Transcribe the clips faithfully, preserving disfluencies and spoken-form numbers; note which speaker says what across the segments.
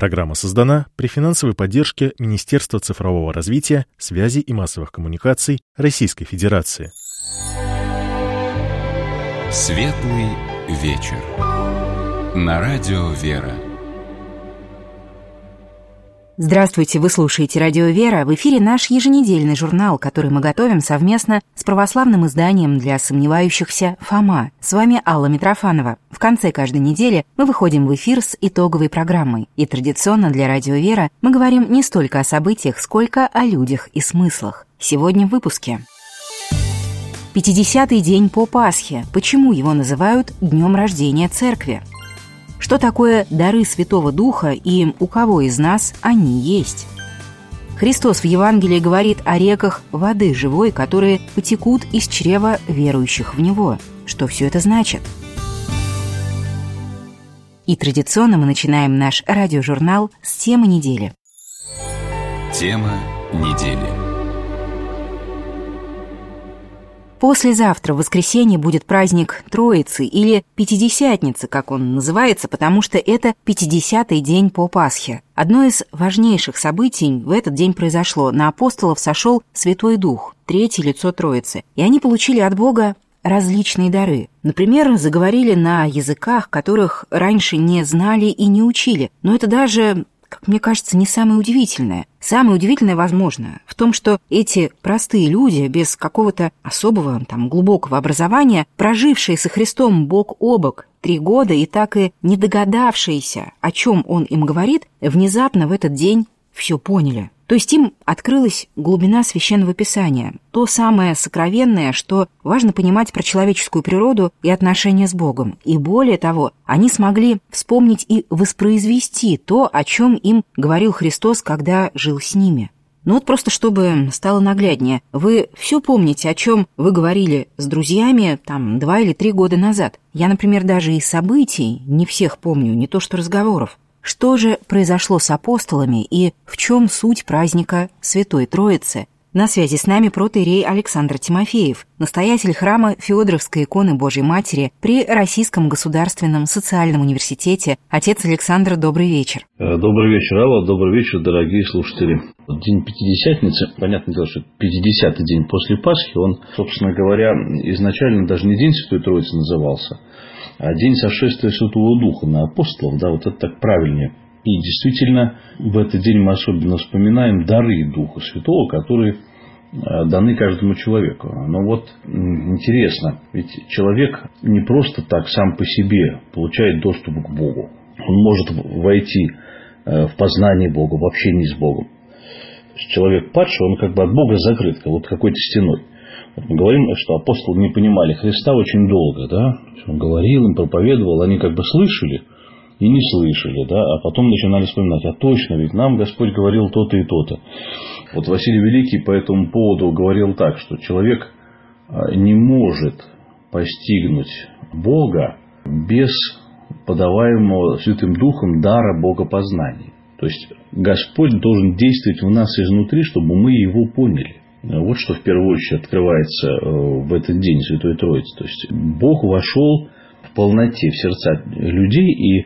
Speaker 1: Программа создана при финансовой поддержке Министерства цифрового развития, связи и массовых коммуникаций Российской Федерации.
Speaker 2: Светлый вечер. На радио «Вера».
Speaker 3: Здравствуйте, вы слушаете «Радио Вера». В эфире наш еженедельный журнал, который мы готовим совместно с православным изданием для сомневающихся «Фома». С вами Алла Митрофанова. В конце каждой недели мы выходим в эфир с итоговой программой. И традиционно для «Радио Вера» мы говорим не столько о событиях, сколько о людях и смыслах. Сегодня в выпуске. пятидесятый день по Пасхе. Почему его называют Днем рождения Церкви? Что такое дары Святого Духа и у кого из нас они есть? Христос в Евангелии говорит о реках воды живой, которые потекут из чрева верующих в Него. Что все это значит? И традиционно мы начинаем наш радиожурнал с темы недели.
Speaker 2: Тема недели.
Speaker 3: Послезавтра, в воскресенье, будет праздник Троицы или Пятидесятницы, как он называется, потому что это пятидесятый день по Пасхе. Одно из важнейших событий в этот день произошло. На апостолов сошел Святой Дух, третье лицо Троицы, и они получили от Бога различные дары. Например, заговорили на языках, которых раньше не знали и не учили. Но это даже, как мне кажется, не самое удивительное. Самое удивительное, возможно, в том, что эти простые люди, без какого-то особого, там, глубокого образования, прожившие со Христом бок о бок три года и так и не догадавшиеся, о чем Он им говорит, внезапно в этот день все поняли. То есть им открылась глубина Священного Писания, то самое сокровенное, что важно понимать про человеческую природу и отношения с Богом. И более того, они смогли вспомнить и воспроизвести то, о чем им говорил Христос, когда жил с ними. Ну вот просто чтобы стало нагляднее, вы все помните, о чем вы говорили с друзьями там два или три года назад. Я, например, даже и событий не всех помню, не то что разговоров. Что же произошло с апостолами и в чем суть праздника Святой Троицы? На связи с нами протоиерей Александр Тимофеев, настоятель храма Феодоровской иконы Божьей Матери при Российском государственном социальном университете. Отец Александр, добрый вечер.
Speaker 4: Добрый вечер, Алла, добрый вечер, дорогие слушатели. День Пятидесятницы, понятное дело, что пятидесятый день после Пасхи, он, собственно говоря, изначально даже не День Святой Троицы назывался, а день сошествия Святого Духа на апостолов, да, вот это так правильнее. И действительно, в этот день мы особенно вспоминаем дары Духа Святого, которые даны каждому человеку. Но вот интересно, ведь человек не просто так сам по себе получает доступ к Богу. Он может войти в познание Бога, в общение с Богом. Человек падший, он как бы от Бога закрыт, как вот какой-то стеной. Мы говорим, что апостолы не понимали Христа очень долго, да? Он говорил им, проповедовал, они как бы слышали и не слышали, да? А потом начинали вспоминать, а точно, ведь нам Господь говорил то-то и то-то. Вот Василий Великий по этому поводу говорил так, что человек не может постигнуть Бога без подаваемого Святым Духом дара богопознания. То есть Господь должен действовать в нас изнутри, чтобы мы Его поняли. Вот что в первую очередь открывается в этот день Святой Троицы. То есть Бог вошел в полноте в сердца людей, и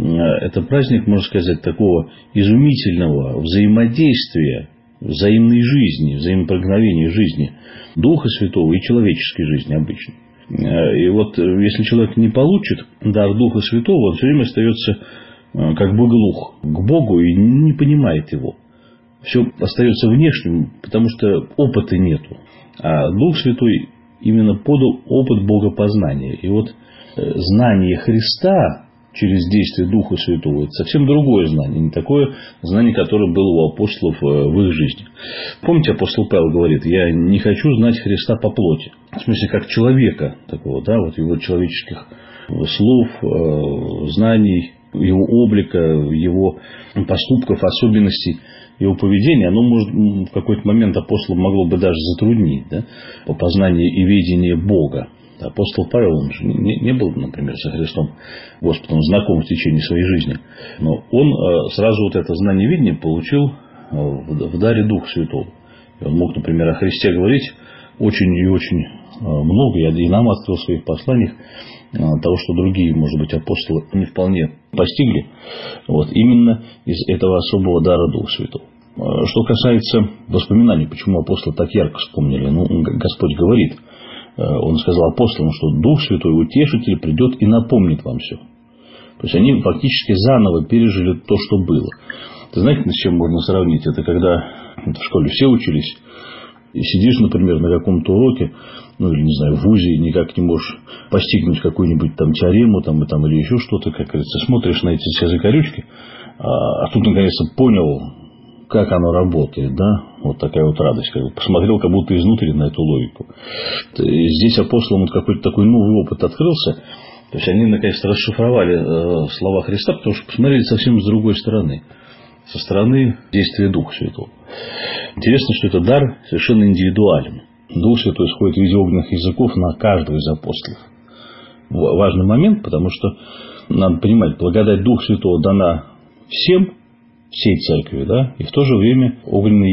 Speaker 4: это праздник, можно сказать, такого изумительного взаимодействия, взаимной жизни, взаимопроникновения жизни Духа Святого и человеческой жизни обычно. И вот если человек не получит дар Духа Святого, он все время остается как бы глух к Богу и не понимает Его. Все остается внешним, потому что опыта нету. А Дух Святой именно подал опыт богопознания. И вот знание Христа через действие Духа Святого – это совсем другое знание. Не такое знание, которое было у апостолов в их жизни. Помните, апостол Павел говорит: я не хочу знать Христа по плоти. В смысле, как человека такого, да, вот его человеческих слов, знаний, его облика, его поступков, особенностей. Его поведение, оно может в какой-то момент апостолам могло бы даже затруднить, да, по познанию и ведению Бога. Апостол Павел, он же не, не был, например, со Христом Господом знаком в течение своей жизни. Но он сразу вот это знание видения получил в даре Духа Святого. И он мог, например, о Христе говорить очень и очень много, я и нам открыл в своих посланиях, того, что другие, может быть, апостолы не вполне постигли, вот, именно из этого особого дара Духа Святого. Что касается воспоминаний, почему апостолы так ярко вспомнили, ну, Господь говорит, Он сказал апостолам, что Дух Святой, Утешитель, придет и напомнит вам все. То есть они фактически заново пережили то, что было. Ты знаете, с чем можно сравнить? Это когда в школе все учились, и сидишь, например, на каком-то уроке, ну, или, не знаю, в вузе, и никак не можешь постигнуть какую-нибудь там теорему, там, и, там, или еще что-то, как говорится, смотришь на эти все закорючки, а, а тут, наконец-то, понял, как оно работает, да, вот такая вот радость, как бы посмотрел как будто изнутри на эту логику. И здесь апостолам вот какой-то такой новый опыт открылся, то есть они, наконец-то, расшифровали э, слова Христа, потому что посмотрели совсем с другой стороны, со стороны действия Духа Святого. Интересно, что этот дар совершенно индивидуален. Дух Святой сходит в виде огненных языков на каждого из апостолов. Важный момент, потому что надо понимать, благодать Духа Святого дана всем, всей церкви, да, и в то же время огненный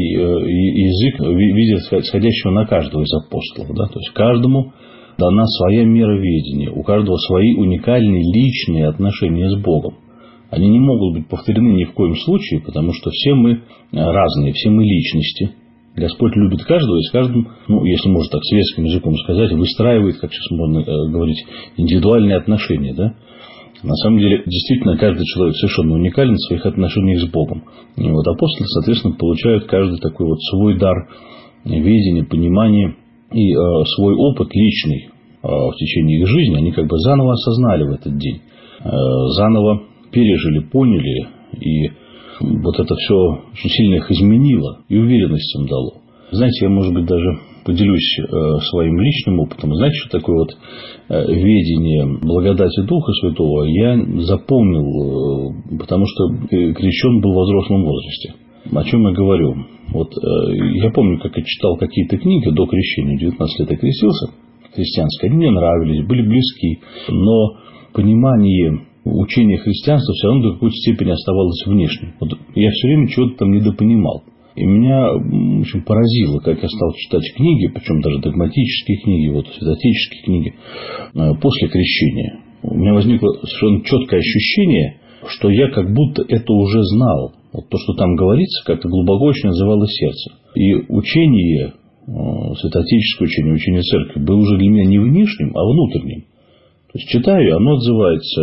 Speaker 4: язык в виде сходящего на каждого из апостолов, да, то есть каждому дана своя мера ведения, у каждого свои уникальные личные отношения с Богом. Они не могут быть повторены ни в коем случае, потому что все мы разные, все мы личности. Господь любит каждого и с каждым, ну, если можно так светским языком сказать, выстраивает, как сейчас можно говорить, индивидуальные отношения, да. На самом деле, действительно, каждый человек совершенно уникален в своих отношениях с Богом. И вот апостолы, соответственно, получают каждый такой вот свой дар видения, понимания и э, свой опыт личный э, в течение их жизни. Они как бы заново осознали в этот день, э, заново пережили, поняли, и вот это все очень сильно их изменило и уверенность им дало. Знаете, я, может быть, даже поделюсь э, своим личным опытом. Знаете, что такое вот э, ведение благодати Духа Святого я запомнил, э, потому что крещен был в возрастном возрасте. О чем я говорю? Вот э, я помню, как я читал какие-то книги до крещения, в девятнадцать лет я крестился, христианские, они мне нравились, были близки, но понимание учения христианства все равно до какой-то степени оставалось внешним. Вот я все время чего-то там недопонимал. И меня, в общем, поразило, как я стал читать книги, причем даже догматические книги, вот, святотеческие книги, после крещения. У меня возникло совершенно четкое ощущение, что я как будто это уже знал. Вот то, что там говорится, как-то глубоко очень отзывалось сердце. И учение, святотеческое учение, учение церкви, было уже для меня не внешним, а внутренним. То есть читаю, оно отзывается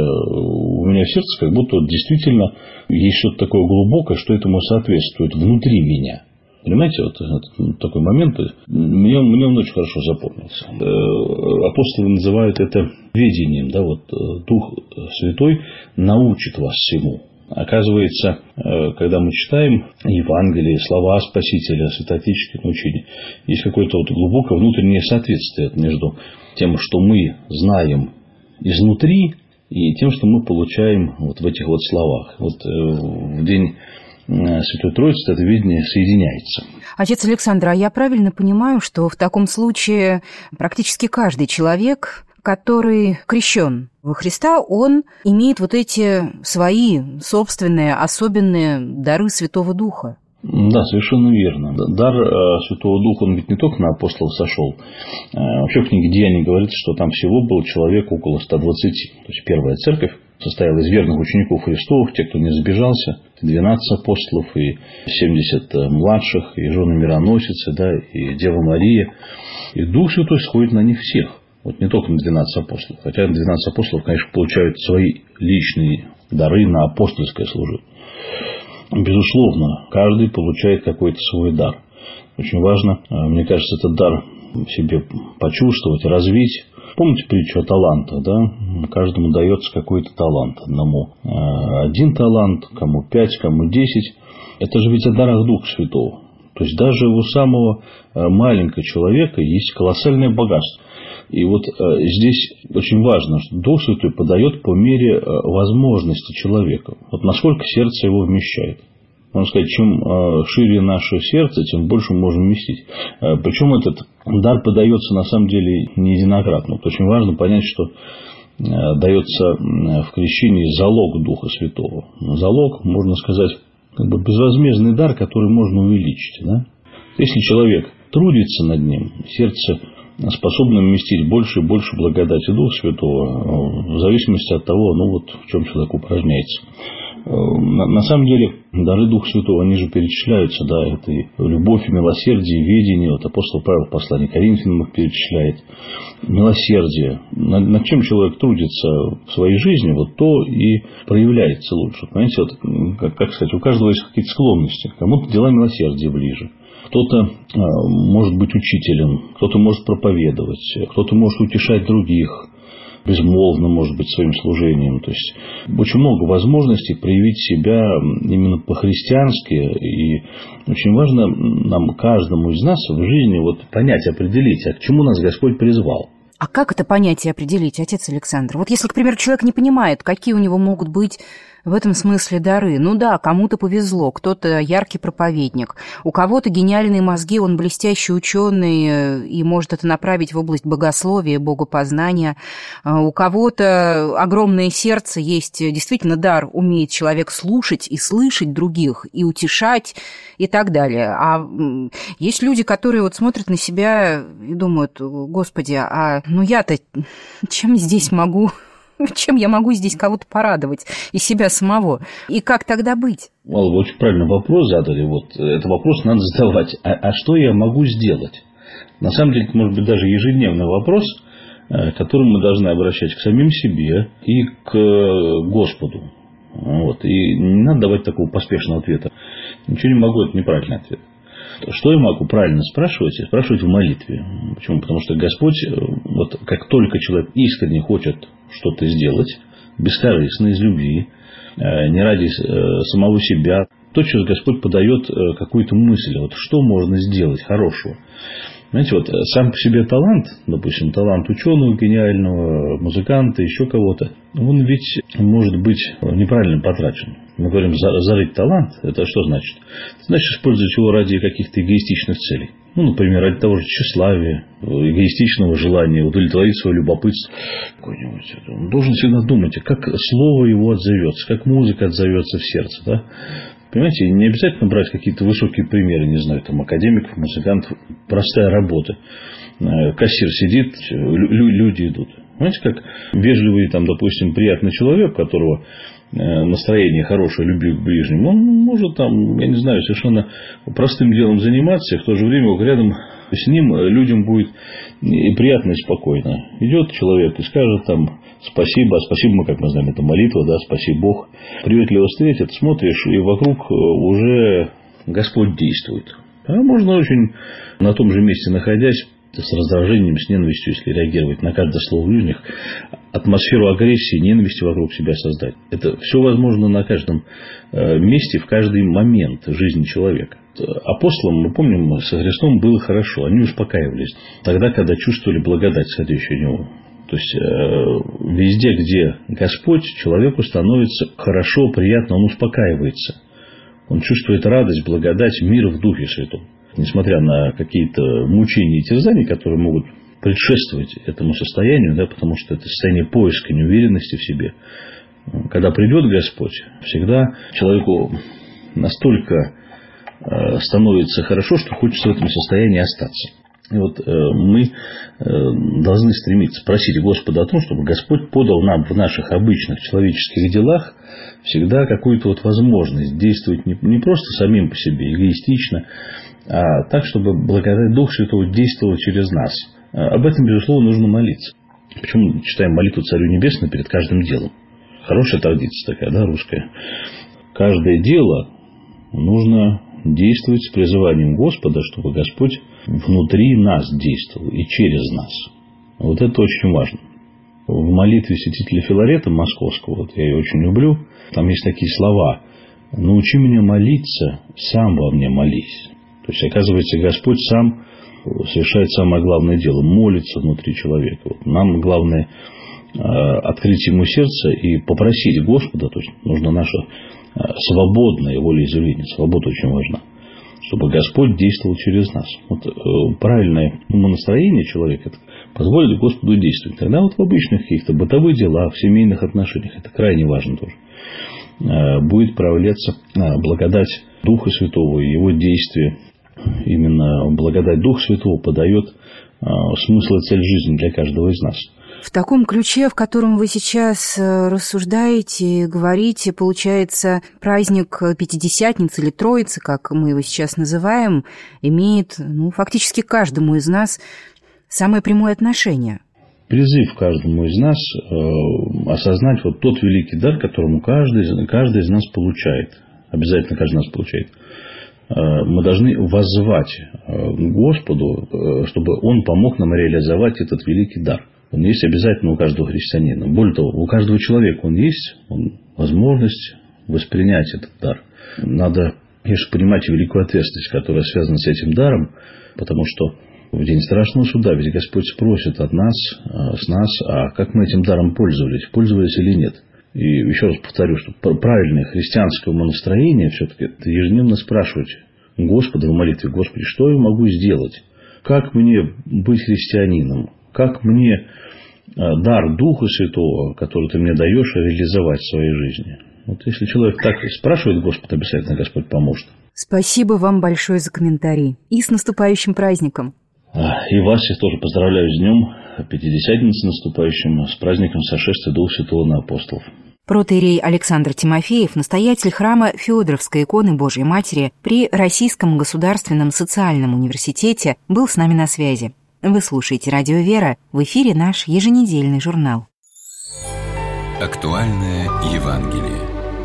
Speaker 4: у меня в сердце, как будто вот действительно есть что-то такое глубокое, что этому соответствует внутри меня. Понимаете, вот, вот такой момент, мне, мне он очень хорошо запомнился. Апостолы называют это ведением, да, вот Дух Святой научит вас всему. Оказывается, когда мы читаем Евангелие, слова Спасителя, святотеческие учения, есть какое-то вот глубокое внутреннее соответствие между тем, что мы знаем изнутри, и тем, что мы получаем вот в этих вот словах. Вот в день Святой Троицы это видение соединяется.
Speaker 3: Отец Александр, а я правильно понимаю, что в таком случае практически каждый человек, который крещен во Христа, он имеет вот эти свои собственные особенные дары Святого Духа?
Speaker 4: Да, совершенно верно. Дар Святого Духа, он ведь не только на апостолов сошел. Вообще в книге Деяний говорится, что там всего было человек около ста двадцати. То есть первая церковь состояла из верных учеников Христовых, те, кто не сбежался, двенадцать апостолов и семьдесят младших, и жены мироносицы, да, и Дева Мария. И Дух Святой сходит на них всех. Вот не только на двенадцать апостолов. Хотя двенадцать апостолов, конечно, получают свои личные дары на апостольское служение. Безусловно, каждый получает какой-то свой дар. Очень важно, мне кажется, этот дар в себе почувствовать, развить. Помните притчу о талантах, да? Каждому дается какой-то талант. Одному один талант, кому пять, кому десять. Это же ведь о дарах Духа Святого. То есть даже у самого маленького человека есть колоссальное богатство. И вот здесь очень важно, что Дух Святой подает по мере возможности человека. Вот насколько сердце его вмещает. Можно сказать, чем шире наше сердце, тем больше мы можем вместить. Причем этот дар подается на самом деле не единократно. Вот очень важно понять, что дается в крещении залог Духа Святого. Залог, можно сказать, как бы безвозмездный дар, который можно увеличить. Да? Если человек трудится над ним, сердце способно вместить больше и больше благодати Духа Святого, в зависимости от того, ну вот в чем человек упражняется. На самом деле, дары Духа Святого, они же перечисляются, да, это и любовь, и милосердие, и ведение. Вот апостол Павел в послании к Коринфянам их перечисляет. Милосердие. Над, над чем человек трудится в своей жизни, вот то и проявляется лучше. Понимаете, вот, как, как сказать, у каждого есть какие-то склонности. Кому-то дела милосердия ближе. Кто-то э, может быть учителем, кто-то может проповедовать, кто-то может утешать других. Безмолвно, может быть, своим служением. То есть очень много возможностей проявить себя именно по-христиански. И очень важно нам, каждому из нас в жизни вот понять, определить, а к чему нас Господь призвал.
Speaker 3: А как это понять и определить, отец Александр? Вот если, к примеру, человек не понимает, какие у него могут быть в этом смысле дары. Ну да, кому-то повезло, кто-то яркий проповедник, у кого-то гениальные мозги, он блестящий ученый и может это направить в область богословия, богопознания. У кого-то огромное сердце, есть действительно дар, умеет человек слушать и слышать других, и утешать, и так далее. А есть люди, которые вот смотрят на себя и думают: Господи, а ну я-то чем здесь могу... Чем я могу здесь кого-то порадовать и себя самого? И как тогда быть?
Speaker 4: Алла, вы очень правильный вопрос задали. Вот этот вопрос надо задавать. А, а что я могу сделать? На самом деле, это может быть даже ежедневный вопрос, к которому мы должны обращать к самим себе и к Господу. Вот. И не надо давать такого поспешного ответа. Ничего не могу, это неправильный ответ. Что я могу правильно спрашивать? И спрашивать в молитве. Почему? Потому что Господь, вот как только человек искренне хочет что-то сделать, бескорыстно, из любви, не ради самого себя, тотчас Господь подает какую-то мысль, вот что можно сделать хорошего. Знаете, вот сам по себе талант, допустим, талант ученого гениального, музыканта, еще кого-то, он ведь может быть неправильно потрачен. Мы говорим, зарыть талант, это что значит? Это значит использовать его ради каких-то эгоистичных целей. Ну, например, ради того же тщеславия, эгоистичного желания удовлетворить свое любопытство. Он должен всегда думать, как слово его отзовется, как музыка отзовется в сердце, да? Понимаете, не обязательно брать какие-то высокие примеры, не знаю, там, академиков, музыкантов. Простая работа. Кассир сидит, люди идут. Понимаете, как вежливый, там, допустим, приятный человек, у которого настроение хорошее, любви к ближнему, он может, там, я не знаю, совершенно простым делом заниматься, и в то же время рядом с ним людям будет и приятно, и спокойно. Идет человек и скажет там спасибо, спасибо, мы как мы знаем, это молитва, да, спаси Бог. Приветливо встретит, смотришь, и вокруг уже Господь действует. А можно очень на том же месте находясь, с раздражением, с ненавистью, если реагировать на каждое слово ближних, атмосферу агрессии, ненависти вокруг себя создать. Это все возможно на каждом месте, в каждый момент жизни человека. Апостолам, мы помним, со Христом было хорошо, они успокаивались тогда, когда чувствовали благодать, сходящую у него. То есть везде, где Господь, человеку становится хорошо, приятно, он успокаивается. Он чувствует радость, благодать, мир в Духе Святом. Несмотря на какие-то мучения и терзания, которые могут предшествовать этому состоянию, да, потому что это состояние поиска, неуверенности в себе. Когда придет Господь, всегда человеку настолько становится хорошо, что хочется в этом состоянии остаться. И вот мы должны стремиться просить Господа о том, чтобы Господь подал нам в наших обычных человеческих делах всегда какую-то вот возможность действовать не просто самим по себе, эгоистично, а так, чтобы благодать Духа Святого действовала через нас. Об этом, безусловно, нужно молиться. Почему читаем молитву Царю Небесному перед каждым делом? Хорошая традиция такая, да, русская. Каждое дело нужно действовать с призыванием Господа, чтобы Господь внутри нас действовал и через нас. Вот это очень важно. В молитве святителя Филарета Московского, вот я ее очень люблю, там есть такие слова: «Научи меня молиться, сам во мне молись». То есть, оказывается, Господь сам совершает самое главное дело, молится внутри человека. Вот нам главное открыть ему сердце и попросить Господа, то есть нужно наше свободное волеизъявление, свобода очень важна, чтобы Господь действовал через нас. Вот правильное умонастроение человека позволит Господу действовать. Тогда вот в обычных каких-то бытовых делах, в семейных отношениях, это крайне важно тоже, будет проявляться благодать Духа Святого и Его действия Именно благодать Духа Святого подает смысл и цель жизни для каждого из нас.
Speaker 3: В таком ключе, в котором вы сейчас рассуждаете, говорите, получается, праздник Пятидесятницы или Троицы, как мы его сейчас называем, имеет, ну, фактически каждому из нас самое прямое отношение.
Speaker 4: Призыв каждому из нас э, осознать вот тот великий дар, которому каждый, каждый из нас получает. Обязательно каждый из нас получает. Э, мы должны воззвать э, Господу, э, чтобы Он помог нам реализовать этот великий дар. Он есть обязательно у каждого христианина. Более того, у каждого человека он есть, он, возможность воспринять этот дар. Надо, конечно, понимать великую ответственность, которая связана с этим даром, потому что в день страшного суда ведь Господь спросит от нас, с нас, а как мы этим даром пользовались, пользовались или нет. И еще раз повторю, что правильное христианское умонастроение все-таки это ежедневно спрашивать Господа в молитве: Господи, что я могу сделать? Как мне быть христианином? Как мне дар Духа Святого, который ты мне даешь, реализовать в своей жизни? Вот если человек так спрашивает Господа, обязательно Господь поможет.
Speaker 3: Спасибо вам большое за комментарий. И с наступающим праздником.
Speaker 4: И вас всех тоже поздравляю с Днем Пятидесятницы наступающим, с праздником сошествия Духа Святого на апостолов.
Speaker 3: Протоиерей Александр Тимофеев, настоятель храма Феодоровской иконы Божией Матери при Российском государственном социальном университете, был с нами на связи. Вы слушаете «Радио Вера», в эфире наш еженедельный журнал.
Speaker 2: Актуальное Евангелие.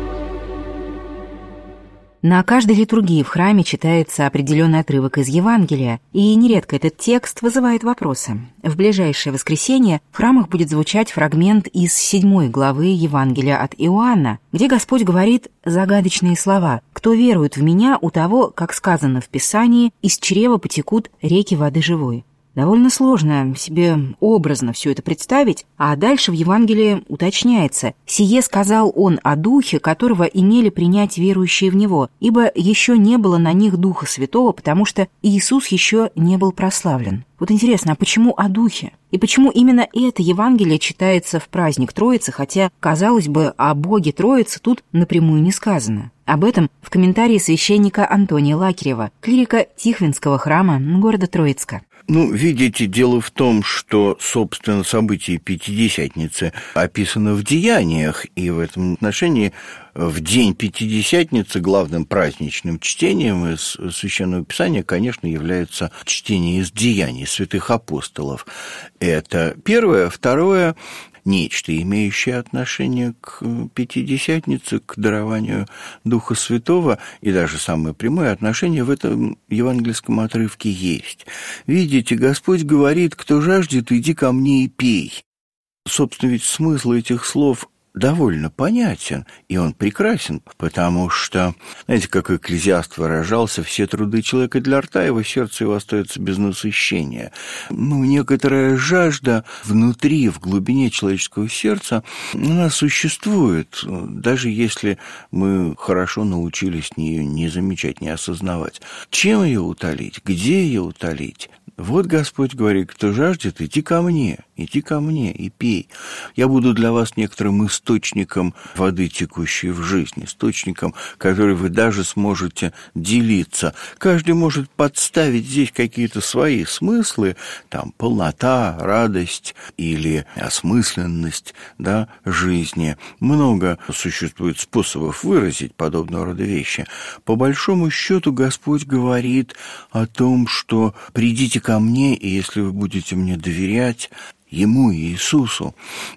Speaker 3: На каждой литургии в храме читается определенный отрывок из Евангелия, и нередко этот текст вызывает вопросы. В ближайшее воскресенье в храмах будет звучать фрагмент из седьмой главы Евангелия от Иоанна, где Господь говорит загадочные слова: «Кто верует в Меня, у того, как сказано в Писании, из чрева потекут реки воды живой». Довольно сложно себе образно все это представить, а дальше в Евангелии уточняется: «Сие сказал он о Духе, которого имели принять верующие в Него, ибо еще не было на них Духа Святого, потому что Иисус еще не был прославлен». Вот интересно, а почему о Духе? И почему именно это Евангелие читается в праздник Троицы, хотя, казалось бы, о Боге Троицы тут напрямую не сказано? Об этом в комментарии священника Антония Лакирева, клирика Тихвинского храма города Троицка.
Speaker 5: Ну, видите, дело в том, что, собственно, событие Пятидесятницы описано в Деяниях, и в этом отношении в день Пятидесятницы главным праздничным чтением из Священного Писания, конечно, является чтение из Деяний святых апостолов. Это первое. Второе – нечто, имеющее отношение к Пятидесятнице, к дарованию Духа Святого, и даже самое прямое отношение в этом евангельском отрывке есть. Видите, Господь говорит: «Кто жаждет, иди ко мне и пей». Собственно, ведь смысл этих слов довольно понятен, и он прекрасен, потому что, знаете, как Экклезиаст выражался: все труды человека для рта, его сердце его остается без насыщения. Ну, некоторая жажда внутри, в глубине человеческого сердца, она существует, даже если мы хорошо научились ее не замечать, не осознавать. Чем ее утолить? Где ее утолить? Вот Господь говорит: кто жаждет, иди ко мне, иди ко мне и пей. Я буду для вас некоторым источником воды, текущей в жизни, источником, который вы даже сможете делиться. Каждый может подставить здесь какие-то свои смыслы, там полнота, радость или осмысленность, да, жизни. Много существует способов выразить подобного рода вещи. По большому счету Господь говорит о том, что придите ко мне, и если вы будете мне доверять, Ему, Иисусу,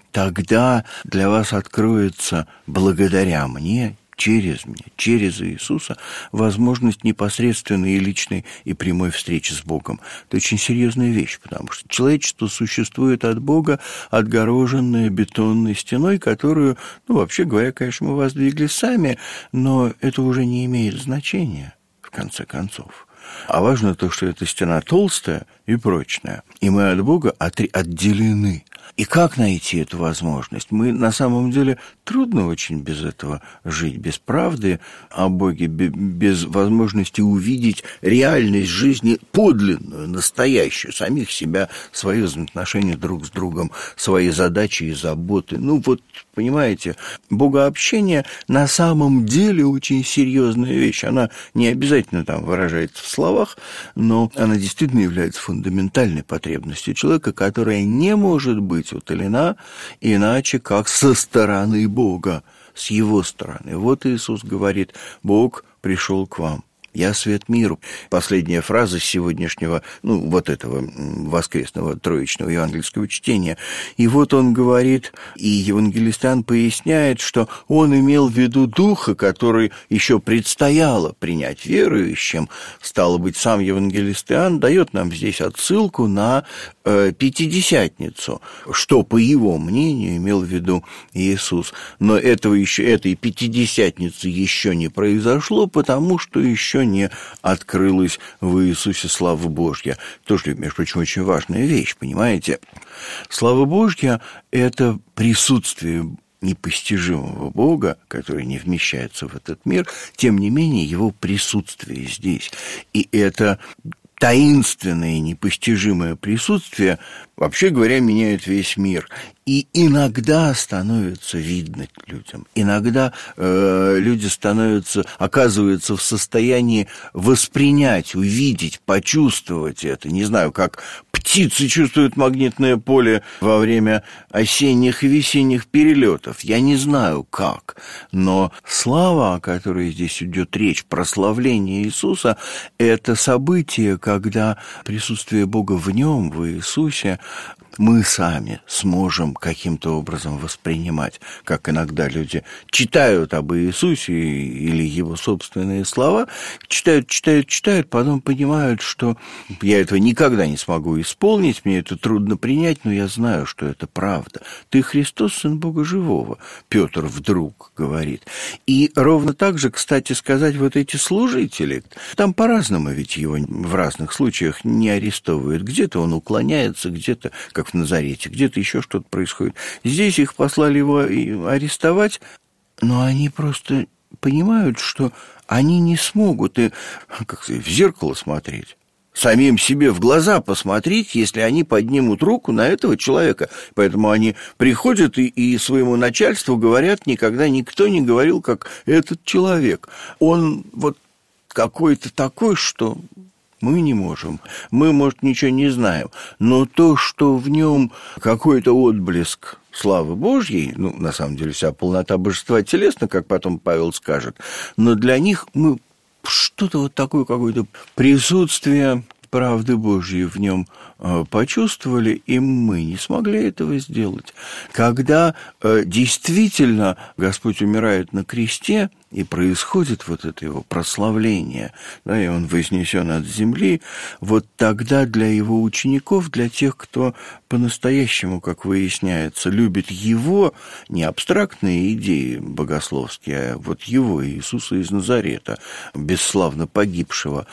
Speaker 5: тогда для вас откроется благодаря мне, через меня, через Иисуса, возможность непосредственной и личной и прямой встречи с Богом. Это очень серьезная вещь, потому что человечество существует от Бога, отгороженное бетонной стеной, которую, ну, вообще говоря, конечно, мы воздвигли сами, но это уже не имеет значения, в конце концов. А важно то, что эта стена толстая и прочная, и мы от Бога отделены. И как найти эту возможность? Мы, на самом деле, трудно очень без этого жить, без правды о Боге, без возможности увидеть реальность жизни подлинную, настоящую, самих себя, свои взаимоотношения друг с другом, свои задачи и заботы. Ну вот, понимаете, богообщение на самом деле очень серьезная вещь. Она не обязательно там выражается в словах, но она действительно является фундаментальной потребностью человека, которая не может быть утолена иначе, как со стороны Бога, с Его стороны. Вот Иисус говорит: «Бог пришел к вам. Я свет миру». Последняя фраза сегодняшнего, ну, вот этого воскресного троичного евангельского чтения. И вот он говорит, и евангелист Иоанн поясняет, что он имел в виду Духа, который еще предстояло принять верующим. Стало быть, сам евангелист Иоанн дает нам здесь отсылку на э, Пятидесятницу, что, по его мнению, имел в виду Иисус. Но этого еще, этой Пятидесятницы еще не произошло, потому что еще не открылась в Иисусе слава Божья. Тоже, между прочим, очень важная вещь, понимаете? Слава Божья – это присутствие непостижимого Бога, который не вмещается в этот мир, тем не менее его присутствие здесь. И это таинственное, непостижимое присутствие, вообще говоря, меняет весь мир. И иногда становится видно людям, иногда э, люди становятся, оказываются в состоянии воспринять, увидеть, почувствовать это. Не знаю, как птицы чувствуют магнитное поле во время осенних и весенних перелетов. Я не знаю, как. Но слава, о которой здесь идет речь, прославление Иисуса, это событие, когда присутствие Бога в нем, в Иисусе, мы сами сможем каким-то образом воспринимать, как иногда люди читают об Иисусе или его собственные слова, читают, читают, читают, потом понимают, что я этого никогда не смогу исполнить, мне это трудно принять, но я знаю, что это правда. Ты Христос, Сын Бога Живого, Петр вдруг говорит. И ровно так же, кстати сказать, вот эти служители, там по-разному ведь его в разных случаях не арестовывают. Где-то он уклоняется, где-то, как в Назарете, где-то еще что-то происходит. Здесь их послали его арестовать, но они просто понимают, что они не смогут и, как сказать, в зеркало смотреть, самим себе в глаза посмотреть, если они поднимут руку на этого человека. Поэтому они приходят и, и своему начальству говорят: никогда никто не говорил, как этот человек. Он вот какой-то такой, что мы не можем. Мы, может, ничего не знаем. Но то, что в нем какой-то отблеск славы Божьей, ну, на самом деле, вся полнота божества телесна, как потом Павел скажет, но для них мы что-то вот такое, какое-то присутствие правды Божьей в нем почувствовали, и мы не смогли этого сделать. Когда действительно Господь умирает на кресте, и происходит вот это его прославление, да, и он вознесен от земли, вот тогда для его учеников, для тех, кто по-настоящему, как выясняется, любит его, не абстрактные идеи богословские, а вот его, Иисуса из Назарета, бесславно погибшего,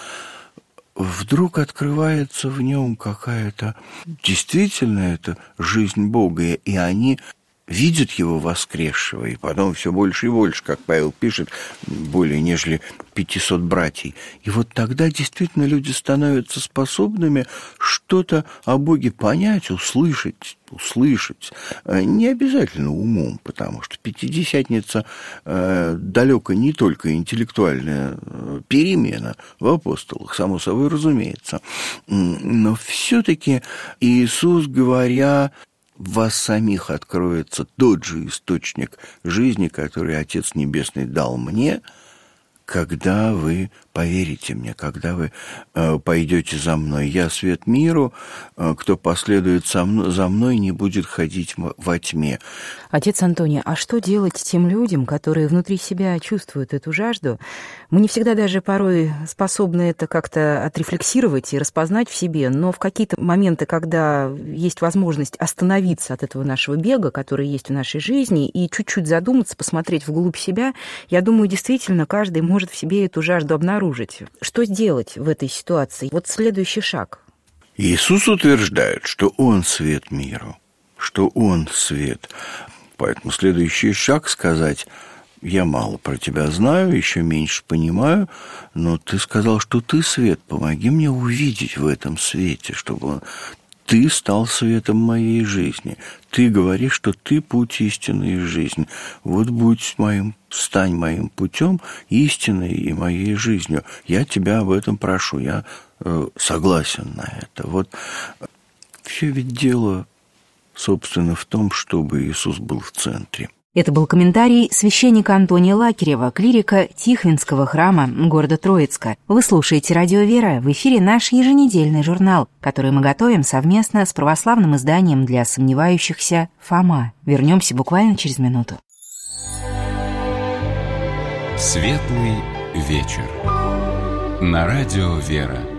Speaker 5: вдруг открывается в нем какая-то действительно это жизнь Бога, и они видят его воскресшего, и потом все больше и больше, как Павел пишет, более нежели пятисот братьев. И вот тогда действительно люди становятся способными что-то о Боге понять, услышать, услышать. Не обязательно умом, потому что Пятидесятница э, далеко не только интеллектуальная перемена в апостолах, само собой разумеется. Но все-таки Иисус, говоря: в вас самих откроется тот же источник жизни, который Отец Небесный дал мне, когда вы поверите мне, когда вы э, пойдете за мной. Я свет миру, э, кто последует со мной, за мной, не будет ходить во тьме.
Speaker 3: Отец Антоний, а что делать тем людям, которые внутри себя чувствуют эту жажду? Мы не всегда даже порой способны это как-то отрефлексировать и распознать в себе, но в какие-то моменты, когда есть возможность остановиться от этого нашего бега, который есть в нашей жизни, и чуть-чуть задуматься, посмотреть вглубь себя, я думаю, действительно, каждый может в себе эту жажду обнаружить. Что сделать в этой ситуации? Вот следующий шаг.
Speaker 5: Иисус утверждает, что Он свет миру. что Он свет. Поэтому следующий шаг сказать: я мало про тебя знаю, еще меньше понимаю, но ты сказал, что ты свет. Помоги мне увидеть в этом свете, чтобы ты стал светом моей жизни. Ты говоришь, что ты путь истины и жизнь. Вот будь моим, стань моим путем истиной и моей жизнью. Я тебя об этом прошу, я э, согласен на это. Вот все ведь дело, собственно, в том, чтобы Иисус был в центре.
Speaker 3: Это был комментарий священника Антония Лакерева, клирика Тихвинского храма города Троицка. Вы слушаете «Радио Вера», в эфире наш еженедельный журнал, который мы готовим совместно с православным изданием для сомневающихся «Фома». Вернемся буквально через минуту.
Speaker 2: Светлый вечер. На радио «Вера».